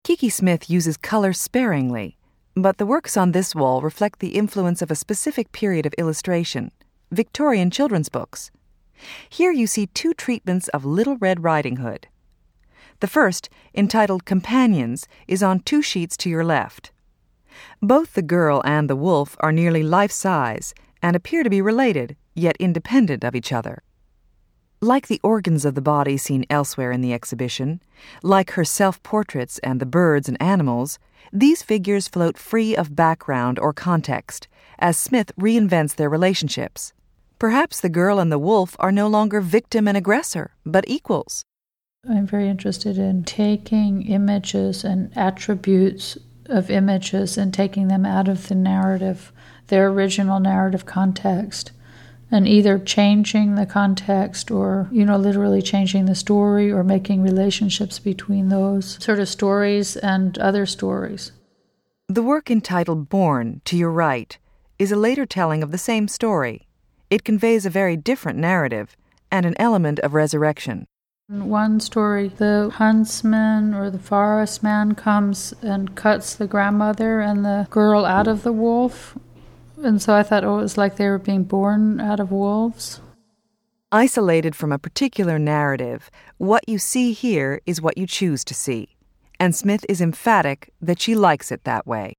Kiki Smith uses color sparingly, but the works on this wall reflect the influence of a specific period of illustration, Victorian children's books. Here you see two treatments of Little Red Riding Hood. The first, entitled Companions, is on 2 sheets to your left. Both the girl and the wolf are nearly life-size and appear to be related, yet independent of each other. Like the organs of the body seen elsewhere in the exhibition, like her self-portraits and the birds and animals, these figures float free of background or context, as Smith reinvents their relationships. Perhaps the girl and the wolf are no longer victim and aggressor, but equals. I'm very interested in taking images and attributes of images and taking them out of the narrative, their original narrative context, and either changing the context or, literally changing the story or making relationships between those sort of stories and other stories. The work entitled Born, to your right, is a later telling of the same story. It conveys a very different narrative and an element of resurrection. In one story, the huntsman or the forest man comes and cuts the grandmother and the girl out of the wolf. And so I thought, it was like they were being born out of wolves. Isolated from a particular narrative, what you see here is what you choose to see. And Smith is emphatic that she likes it that way.